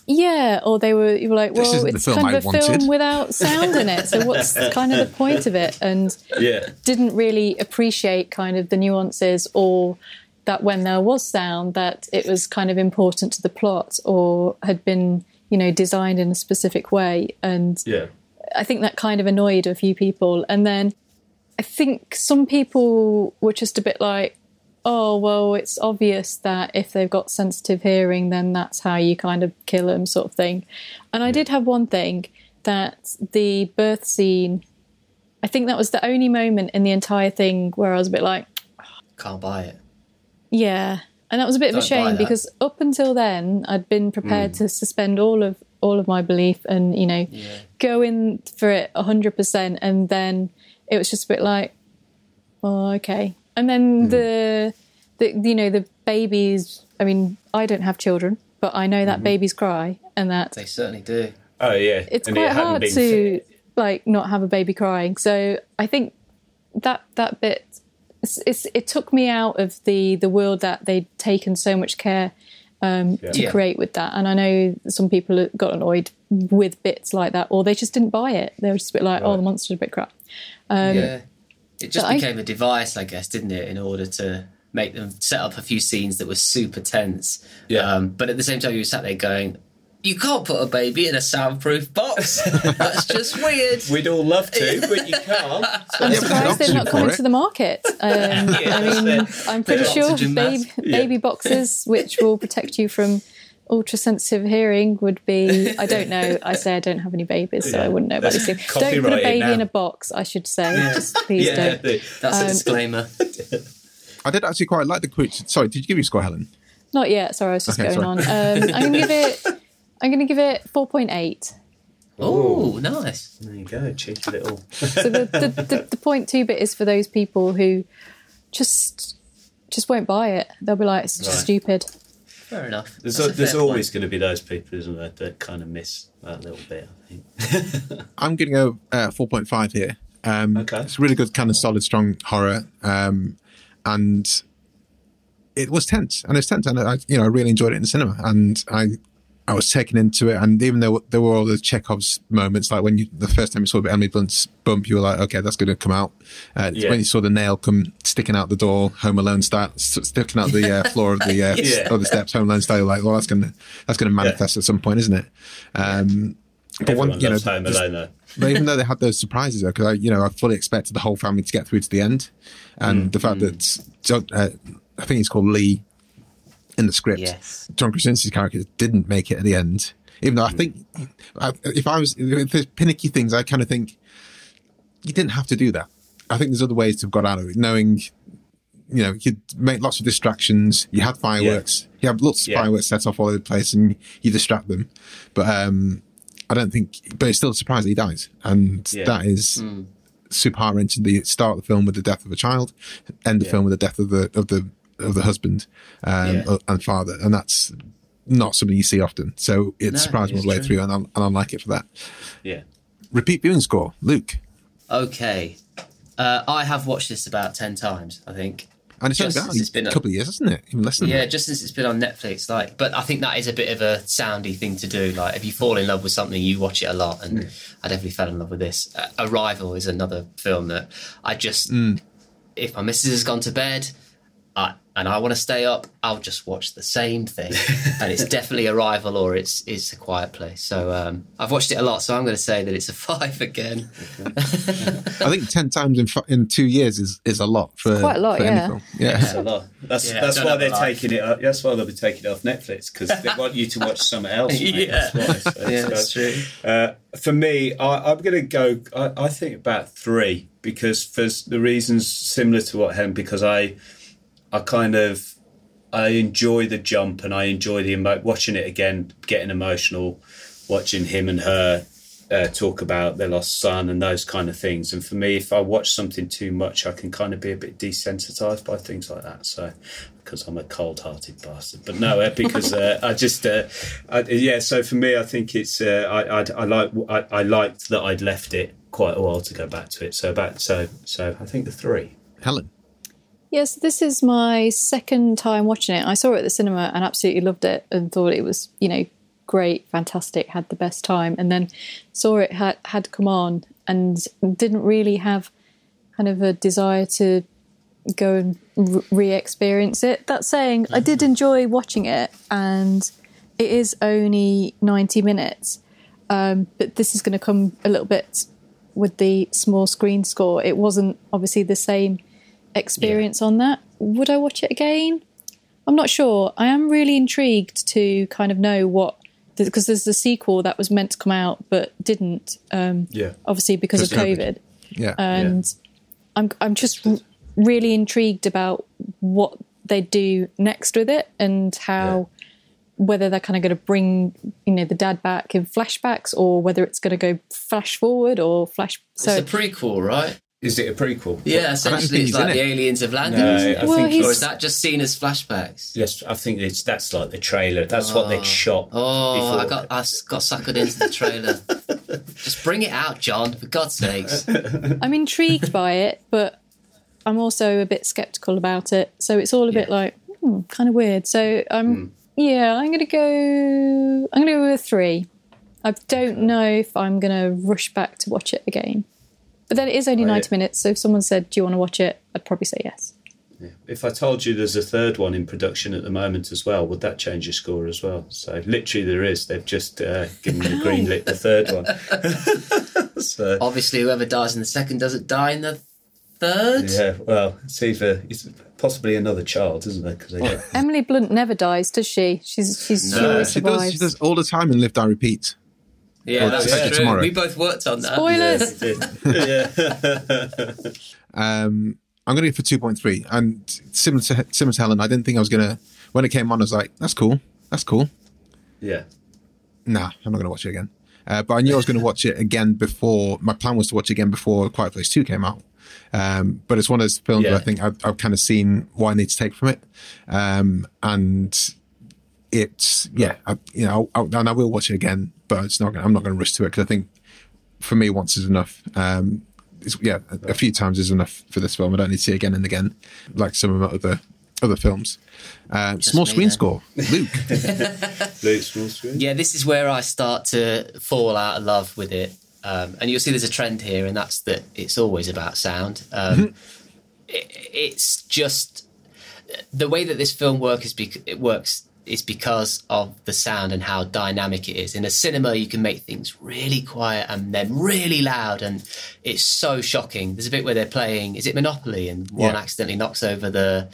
Yeah, or they were you were like, This well, isn't the it's film kind I of a wanted. film without sound in it. So what's kind of the point of it? And Yeah. didn't really appreciate kind of the nuances, or that when there was sound, that it was kind of important to the plot, or had been, you know, designed in a specific way. And Yeah. I think that kind of annoyed a few people. And then I think some people were just a bit like, oh, well, it's obvious that if they've got sensitive hearing, then that's how you kind of kill them, sort of thing. And I did have one thing, that the birth scene, I think that was the only moment in the entire thing where I was a bit like, Can't buy it. yeah. And that was a bit of a Don't buy shame, that. because up until then, I'd been prepared to suspend all of all of my belief and, you know, Yeah. go in for it one hundred percent. And then it was just a bit like, oh, okay. And then the, the, you know, the babies, I mean, I don't have children, but I know that babies cry, and that They certainly do. Oh, yeah. it's And quite it hadn't hard been to, fit. like, not have a baby crying. So I think that that bit, it's, it's, it took me out of the, the world that they'd taken so much care um, to Yeah. create with that. And I know some people got annoyed with bits like that, or they just didn't buy it. They were just a bit like, oh, the monster's a bit crap. Um, yeah. It just but I- became a device, I guess, didn't it, in order to make them set up a few scenes that were super tense. Yeah. Um, but at the same time, you were sat there going, you can't put a baby in a soundproof box. That's just weird. We'd all love to, but you can't. I'm Yeah, but there's surprised an they're not option coming for to the market. Um, I mean, that's I'm pretty Bit of sure oxygen baby, mask. baby boxes, which will protect you from ultra-sensitive hearing, would be... I don't know. I say I don't have any babies, so I wouldn't know about That's these things. Don't put a copyrighted baby now. in a box, I should say. Just please Yeah, don't. the- That's Um, a disclaimer. I did actually quite like the creature. Sorry, did you give your score, Helen? Not yet. Sorry, I was just Okay, going sorry. on. Um, I'm going to give it... I'm going to give it four point eight. Oh, nice. There you go, cheeky little. So the, the, the, the point two bit is for those people who just just won't buy it. They'll be like, it's just Right. stupid. Fair enough. There's, That's a there's fair always point. going to be those people, isn't there, that kind of miss that little bit, I think. I'm going to go uh, four point five here. Um, Okay. It's a really good, kind of solid, strong horror. Um, and it was tense. And it's tense. And I, you know, I really enjoyed it in the cinema. And I I was taken into it. And even though there were all the Chekhov's moments, like when you, the first time you saw Emily Blunt's bump, you were like, okay, that's going to come out. Uh, Yeah. When you saw the nail come sticking out the door, Home Alone style, s- sticking out the uh, floor of the, uh, Yeah. of the steps, Home Alone style, like, well, that's going to, that's going to manifest at some point, isn't it? Um, but Everyone one, you know, loves Home just- Alone, though. but even though they had those surprises, though, because I, you know, I fully expected the whole family to get through to the end, and the fact that John, uh, I think he's called Lee in the script, Yes. John Krasinski's character didn't make it at the end. Even though I think, I, if I was, if there's pinicky things, I kind of think you didn't have to do that. I think there's other ways to have got out of it, knowing, you know, you make lots of distractions. You had fireworks. You have lots of Yeah. fireworks set off all over the place, and you distract them. But um, I don't think. But it's still a surprise that he dies, and Yeah. that is super heart wrenching. The start of the film with the death of a child, end the Yeah. film with the death of the of the of the husband um, Yeah. and father, and that's not something you see often. So it No, surprised me all it's the way true. through, and I, and I like it for that. Yeah. Repeat viewing score, Luke, Okay. Uh, I have watched this about ten times, I think. and it's only Just been out since it's been a a- couple of years, hasn't it? Even less than Yeah, that. just since it's been on Netflix, like, but I think that is a bit of a soundy thing to do. Like, if you fall in love with something, you watch it a lot, and I definitely fell in love with this. Uh, Arrival is another film that I just, if my missus has gone to bed, I, and I want to stay up, I'll just watch the same thing, and it's definitely Arrival or it's it's A Quiet Place. So um, I've watched it a lot, so I'm going to say that it's a five again. I think ten times in fi- in two years is, is a lot for quite a lot, for any yeah. film. Yeah. That's a lot. That's Yeah, that's don't why have they're a life. taking it. Up, that's why they'll be taking it off Netflix, because they want you to watch something else. mate. Yeah. That's why. So- Yeah, so, that's true. Uh, for me, I, I'm going to go. I, I think about three, because for s- the reasons similar to what Helen, because I, I kind of, I enjoy the jump, and I enjoy the emo- watching it again, getting emotional, watching him and her uh, talk about their lost son and those kind of things. And for me, if I watch something too much, I can kind of be a bit desensitized by things like that. So, because I'm a cold-hearted bastard, but no, uh, because uh, I just, uh, I, yeah. So for me, I think it's uh, I, I I like I, I liked that I'd left it quite a while to go back to it. So back so so I think the three. Helen. Yes, this is my second time watching it. I saw it at the cinema and absolutely loved it and thought it was, you know, great, fantastic, had the best time, and then saw it had, had come on and didn't really have kind of a desire to go and re-experience it. That saying, I did enjoy watching it, and it is only ninety minutes, um, but this is going to come a little bit with the small screen score. It wasn't obviously the same experience yeah. on that. Would I watch it again? I'm not sure. I am really intrigued to kind of know what, because there's the sequel that was meant to come out but didn't, um, yeah. obviously because of COVID. Yeah. And yeah. I'm I'm just r- really intrigued about what they do next with it, and how yeah. whether they're kind of going to bring, you know, the dad back in flashbacks, or whether it's going to go flash forward or flash. So it's a prequel, right? Is it a prequel? Yeah, essentially it's like the aliens have landed. No, I well, think or is that just seen as flashbacks? Yes, I think it's that's like the trailer. That's oh. what they'd shot. Oh, before. I got I got suckered into the trailer. Just bring it out, John, for God's sakes. I'm intrigued by it, but I'm also a bit sceptical about it. So it's all a yeah. bit like, hmm, kind of weird. So I'm, mm. yeah, I'm going to go, I'm going to go with a three. I don't know if I'm going to rush back to watch it again. But then it is only oh, ninety yeah. minutes, so if someone said, do you want to watch it? I'd probably say yes. Yeah. If I told you there's a third one in production at the moment as well, would that change your score as well? So literally there is. They've just uh, given the green lit the third one. So, obviously whoever dies in the second doesn't die in the third? Yeah, well, it's either it's possibly another child, isn't it? Cause they get... Emily Blunt never dies, does she? She's, she's no. She always she survives. does, she does all the time in Live, Die, Repeat. Yeah, that's yeah. true. Tomorrow. We both worked on that. Spoilers! yeah. um, I'm going to go for two point three. And similar to, similar to Helen, I didn't think I was going to... When it came on, I was like, that's cool. That's cool. Yeah. Nah, I'm not going to watch it again. Uh, but I knew I was going to watch it again before... My plan was to watch it again before Quiet Place two came out. Um, but it's one of those films yeah. where I think I've, I've kind of seen what I need to take from it. Um, and... It's yeah, I, you know, I'll, and I will watch it again, but it's not. Gonna, I'm not going to rush to it because I think for me, once is enough. Um, it's, yeah, a, a few times is enough for this film. I don't need to see it again and again, like some of my other other films. Uh, small me, screen then. Score, Luke. Luke, small screen. Yeah, this is where I start to fall out of love with it, um, and you'll see there's a trend here, and that's that it's always about sound. Um, mm-hmm. it, it's just the way that this film work is bec- it works. Is because of the sound and how dynamic it is. In a cinema, you can make things really quiet and then really loud, and it's so shocking. There's a bit where they're playing, is it Monopoly? And one yeah. accidentally knocks over the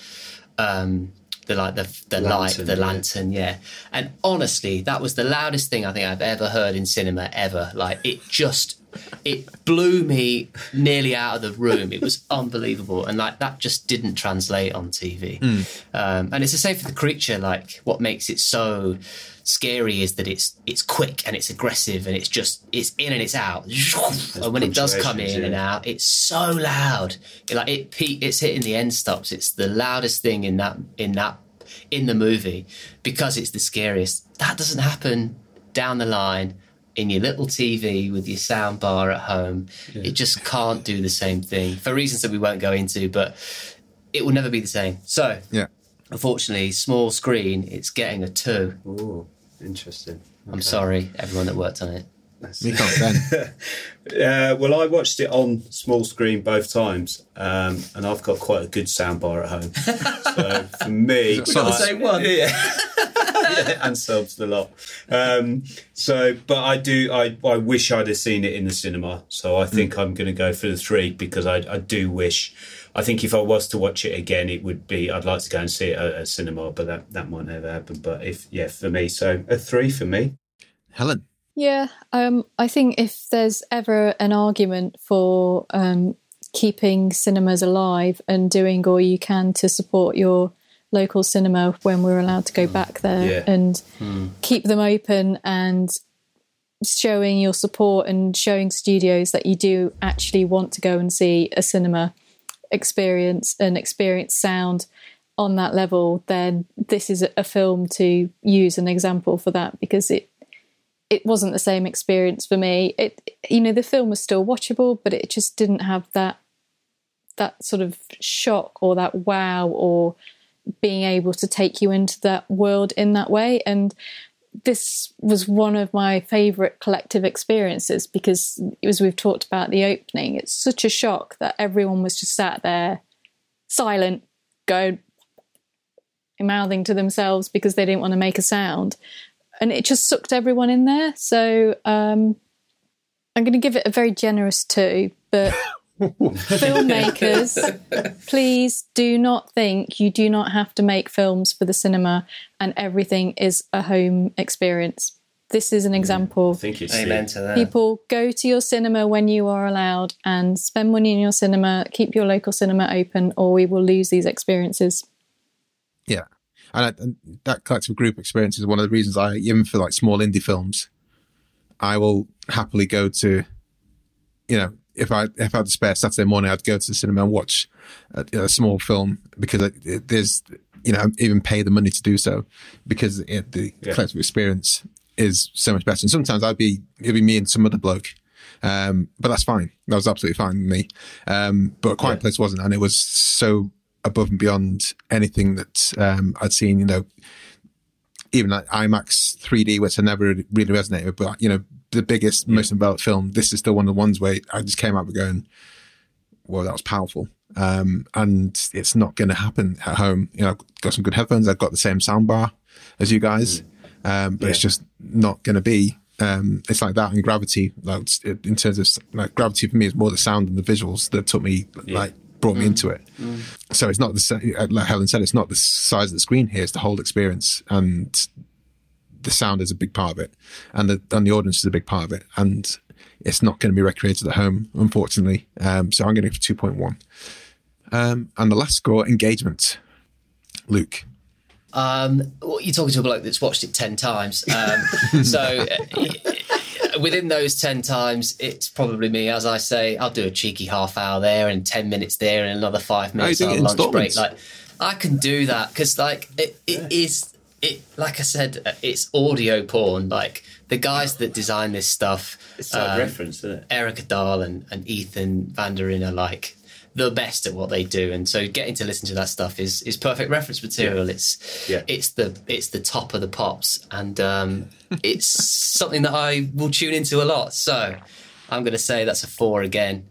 um, the like the the lantern, light, the yeah. lantern, yeah. And honestly, that was the loudest thing I think I've ever heard in cinema ever. Like it just. It blew me nearly out of the room. It was unbelievable, and like that just didn't translate on T V. Mm. Um, and it's the same for the creature. Like what makes it so scary is that it's it's quick and it's aggressive and it's just it's in and it's out. There's and when it does come in yeah. and out, it's so loud. It, like it, it's hitting the end stops. It's the loudest thing in that in that in the movie because it's the scariest. That doesn't happen down the line. In your little T V with your sound bar at home, yeah. it just can't do the same thing for reasons that we won't go into, but it will never be the same. So, yeah. unfortunately, small screen, it's getting a two. Ooh, interesting. Okay. I'm sorry, everyone that worked on it. Me can't then. uh, well, I watched it on small screen both times, um, and I've got quite a good sound bar at home. So for me, we've got the same one. Yeah. yeah, and subs a lot. Um, so, but I do. I, I wish I'd have seen it in the cinema. So I think mm. I'm going to go for the three because I, I do wish. I think if I was to watch it again, it would be. I'd like to go and see it at a cinema, but that, that might never happen. But if yeah, for me, so a three for me. Helen. Yeah, um, I think if there's ever an argument for um, keeping cinemas alive and doing all you can to support your local cinema when we're allowed to go back there yeah. and mm. keep them open and showing your support and showing studios that you do actually want to go and see a cinema experience and experience sound on that level, then this is a film to use an example for that because it it wasn't the same experience for me. It, you know, the film was still watchable, but it just didn't have that that sort of shock or that wow or being able to take you into that world in that way. And this was one of my favourite collective experiences because, as we've talked about the opening, it's such a shock that everyone was just sat there silent, going, mouthing to themselves because they didn't want to make a sound. And it just sucked everyone in there. So um, I'm going to give it a very generous two, but filmmakers, please do not think you do not have to make films for the cinema and everything is a home experience. This is an example. I think it's Amen to that. People, go to your cinema when you are allowed and spend money in your cinema, keep your local cinema open, or we will lose these experiences. Yeah. And, I, and that collective group experience is one of the reasons I, even for like small indie films, I will happily go to, you know, if I if I had to spare Saturday morning, I'd go to the cinema and watch a, a small film because it, it, there's, you know, even pay the money to do so because it, the yeah. collective experience is so much better. And sometimes I'd be, it'd be me and some other bloke. Um, but that's fine. That was absolutely fine with me. Um, but Quiet yeah. Place wasn't. And it was so above and beyond anything that um, I'd seen, you know, even like IMAX three D, which I never really, really resonated with, but, you know, the biggest, yeah. most developed film, this is still one of the ones where I just came out with going, well, that was powerful. Um, and it's not going to happen at home. You know, I've got some good headphones. I've got the same soundbar as you guys, mm. um, but yeah. it's just not going to be. Um, it's like that and Gravity. Like, in terms of like Gravity, for me, is more the sound and the visuals that took me yeah. like. brought me mm. into it. Mm. So it's not the, like Helen said, it's not the size of the screen here, it's the whole experience, and the sound is a big part of it, and the and the audience is a big part of it, and it's not going to be recreated at home, unfortunately. Um, so I'm going to go for two point one. Um, and the last score, engagement. Luke. Um, well, you're talking to a bloke that's watched it ten times. Um, so uh, within those ten times, it's probably me. As I say, I'll do a cheeky half hour there and ten minutes there and another five minutes on lunch break. Like, I can do that because, like, it, it yeah. is it. Like I said, it's audio porn. Like, the guys that design this stuff, it's like um, reference, isn't it? Eric Dahl and, and Ethan Van der Inn are like the best at what they do, and so getting to listen to that stuff is is perfect reference material. Yeah. It's yeah. it's the it's the top of the pops, and um, it's something that I will tune into a lot. So I'm going to say that's a four again.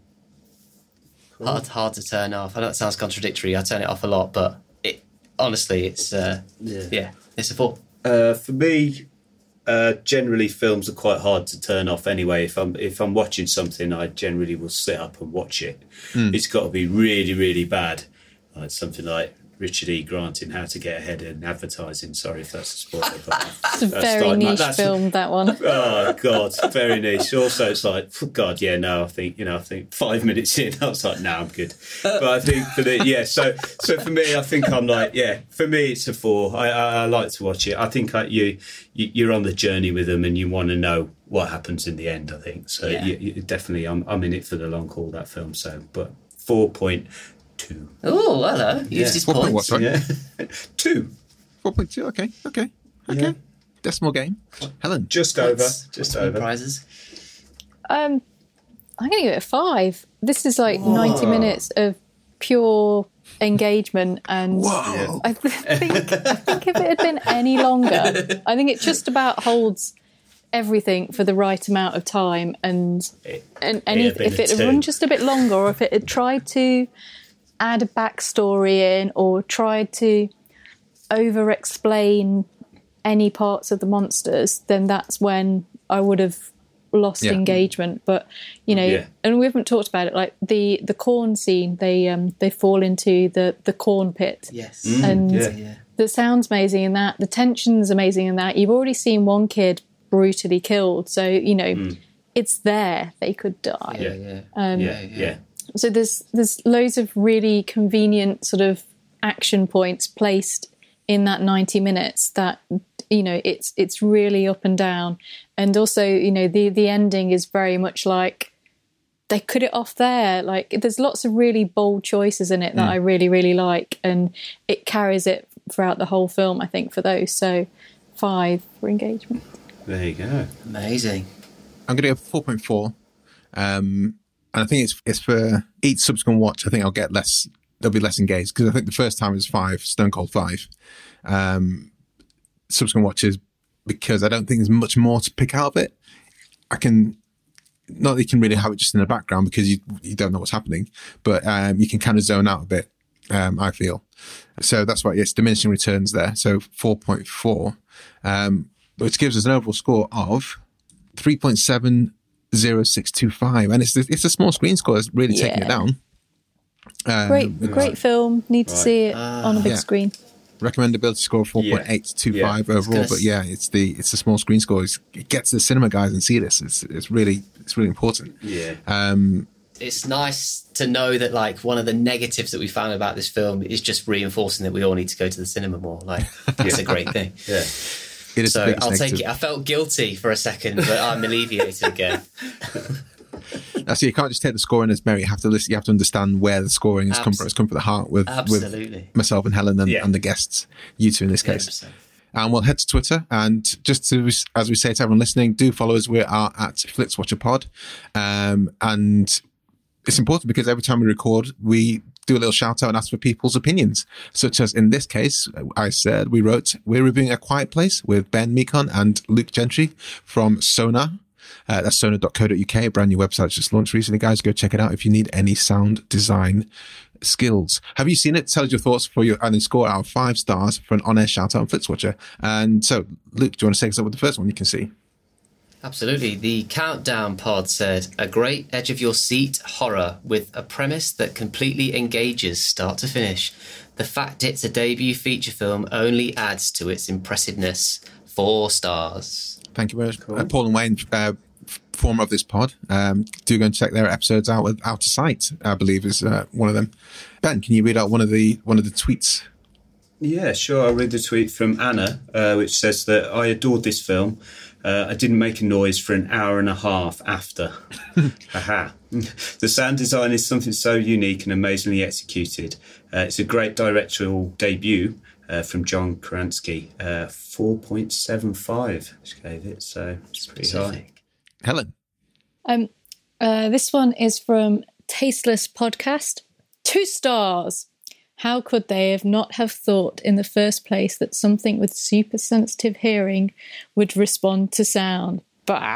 Cool. Hard hard to turn off. I know it sounds contradictory. I turn it off a lot, but it honestly, it's uh, yeah. yeah, it's a four. Uh, for me, uh, generally films are quite hard to turn off anyway. If I'm if I'm watching something, I generally will sit up and watch it. Mm. It's got to be really, really bad. Like something like Richard E. Grant in How to Get Ahead in Advertising. Sorry if that's a spoiler. But it's a very like, niche like, film, that one. Oh, God, very niche. Also, it's like, oh, God, yeah, no, I think, you know, I think five minutes in, I was like, no, I'm good. But I think for the, yeah, so so for me, I think I'm like, yeah, for me, it's a four. I, I, I like to watch it. I think I, you, you, you're on the journey with them and you want to know what happens in the end, I think. So yeah. you, you, definitely, I'm, I'm in it for the long haul, that film. So, but four point two. Oh, hello. Used yeah. his four points. What, sorry? Yeah. Two. four point two, okay, okay, okay. Yeah. Decimal game. Helen. Just over. What's, what's just over. Prizes? Um, I'm going to give it a five. This is like Whoa. ninety minutes of pure engagement, and Whoa. I think I think if it had been any longer, I think it just about holds everything for the right amount of time, and it, and any if it had run just a bit longer, or if it had tried to add a backstory in, or tried to over explain any parts of the monsters, then that's when I would have lost yeah. engagement. But you know, yeah. and we haven't talked about it, like the the corn scene, they um they fall into the the corn pit, yes mm, and yeah. yeah. the sound's amazing in that, the tension's amazing in that. You've already seen one kid brutally killed, so you know mm. it's there, they could die. Yeah, yeah. Um, yeah, yeah. So there's there's loads of really convenient sort of action points placed in that ninety minutes that, you know, it's it's really up and down. And also, you know, the the ending is very much like they cut it off there. Like, there's lots of really bold choices in it that mm. I really, really like, and it carries it throughout the whole film, I think, for those. So five for engagement. There you go. Amazing. I'm going to go for four point four. Um, and I think it's it's for each subsequent watch, I think I'll get less, they'll be less engaged, because I think the first time it was five, Stone Cold five. Um, subsequent watches, because I don't think there's much more to pick out of it. I can, not that you can really have it just in the background because you you don't know what's happening, but um, you can kind of zone out a bit, um, I feel. So that's why it's diminishing returns there. So four point four, um, which gives us an overall score of three point seven zero six two five. And it's, it's a small screen score that's really Yeah. taking it down. Um, Great, great film. Need to Right. see it on a big Yeah. screen. Recommendability score four point eight two five Yeah. overall, gonna but s- yeah, it's the it's a small screen score. It's, it gets the cinema guys and see this. It's it's really it's really important. Yeah. Um, It's nice to know that like one of the negatives that we found about this film is just reinforcing that we all need to go to the cinema more. Like it's a great thing. Yeah. it is So the biggest I'll negative. take it. I felt guilty for a second, but I'm alleviated again. Uh, So you can't just take the scoring as merit. You have to listen. You have to understand where the scoring has come from. It's come from the heart with Absolutely. with myself and Helen and, Yeah. and the guests, you two in this one hundred case. percent. And we'll head to Twitter. And just to, as we say to everyone listening, do follow us. We are at FlixWatcherPod. Um, and it's important because every time we record, we do a little shout out and ask for people's opinions. Such as in this case, I said, we wrote, we're reviewing A Quiet Place with Ben Meekon and Luke Gentry from Sonar. Uh, that's sonar dot co dot uk, a brand new website just launched recently, guys. Go check it out if you need any sound design skills. Have you seen it? Tell us your thoughts for your, and then score out of five stars for an on-air shout out on FlixWatcher. And so, Luke, do you want to take us up with the first one you can see? Absolutely. The Countdown Pod said, a great edge of your seat horror with a premise that completely engages start to finish. The fact it's a debut feature film only adds to its impressiveness. Four stars. Thank you very much. Uh, Paul and Wayne, uh, f- former of this pod, um, do go and check their episodes out with Out of Sight, I believe is uh, one of them. Ben, can you read out one of the one of the tweets? Yeah, sure. I'll read the tweet from Anna, uh, which says that I adored this film. Uh, I didn't make a noise for an hour and a half after. Aha. The sound design is something so unique and amazingly executed. Uh, it's a great directorial debut uh, from John Krasinski. Uh, four point seven five, which gave it, so it's pretty high. Specific. Helen. Um, uh, this one is from Tasteless Podcast. Two stars. How could they have not have thought in the first place that something with super sensitive hearing would respond to sound? Bah.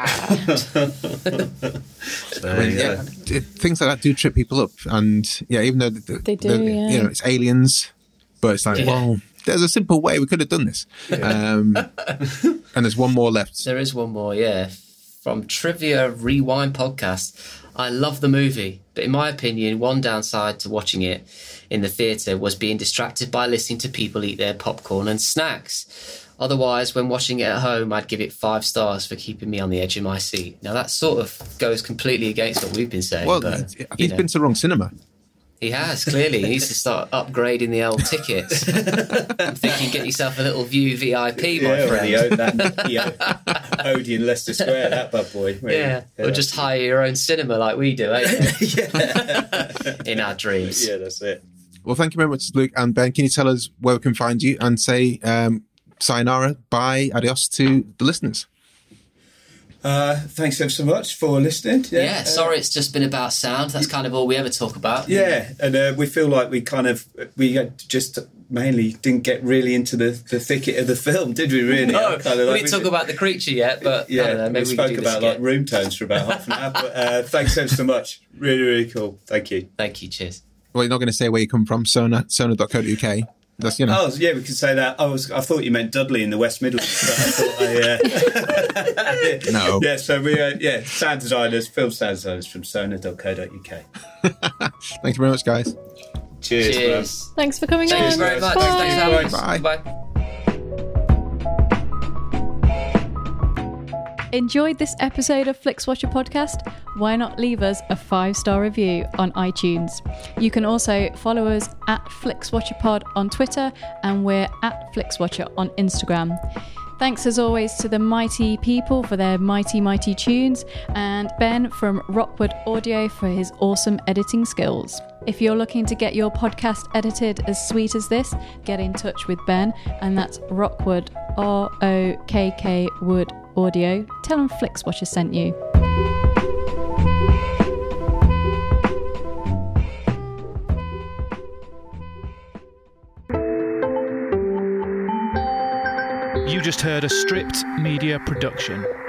So, I mean, yeah, yeah. it, things like that do trip people up, and yeah, even though the, They do, the- yeah. you know, it's aliens, but it's like, Yeah. well, there's a simple way we could have done this. Um, and there's one more left. There is one more, yeah. From Trivia Rewind Podcast. I love the movie, but in my opinion, one downside to watching it in the theatre was being distracted by listening to people eat their popcorn and snacks. Otherwise, when watching it at home, I'd give it five stars for keeping me on the edge of my seat. Now, that sort of goes completely against what we've been saying. Well, but, I think you he's know, been to the wrong cinema. he has, clearly. He needs to start upgrading the old tickets. I'm thinking get yourself a little View V I P, my Yeah, friend. the, O- that, the O- Odeon Leicester Square, that bad boy. Really. Yeah, or just hire your own cinema like we do, eh? In our dreams. Yeah, that's it. Well, thank you very much, Luke and Ben. Can you tell us where we can find you and say um, sayonara, bye, adios to the listeners? Uh, thanks ever so much for listening. Yeah, Yeah, uh, sorry, it's just been about sound. That's kind of all we ever talk about. Yeah, and uh, we feel like we kind of we had just mainly didn't get really into the, the thicket of the film, did we? Really? No, Kind we of like- didn't talk about the creature yet, but Yeah, I don't know, maybe we we, spoke can do this about like again. room tones for about half an hour. But uh, thanks ever so much. Really, really cool. Thank you. Thank you, cheers. Well, you're not going to say where you come from, sonar, sonar dot co dot uk. That's, you know. Oh, yeah, we could say that. I was. I thought you meant Dudley in the West Midlands. But I thought I, uh... No. Yeah, so we, uh, yeah, sound designers, film sound designers from sonar dot co dot uk. Thank you very much, guys. Cheers. Cheers. Thanks for coming Thanks on. very much. Bye. Thanks for having us. Bye. Bye. Enjoyed this episode of FlixWatcher Podcast? Why not leave us a five-star review on iTunes? You can also follow us at FlixWatcherPod on Twitter, and we're at FlixWatcher on Instagram. Thanks as always to the mighty people for their mighty, mighty tunes, and Ben from Rockwood Audio for his awesome editing skills. If you're looking to get your podcast edited as sweet as this, get in touch with Ben, and that's Rockwood, R O K K Wood Audio. Tell them FlixWatcher sent you. You just heard a Stripped Media production.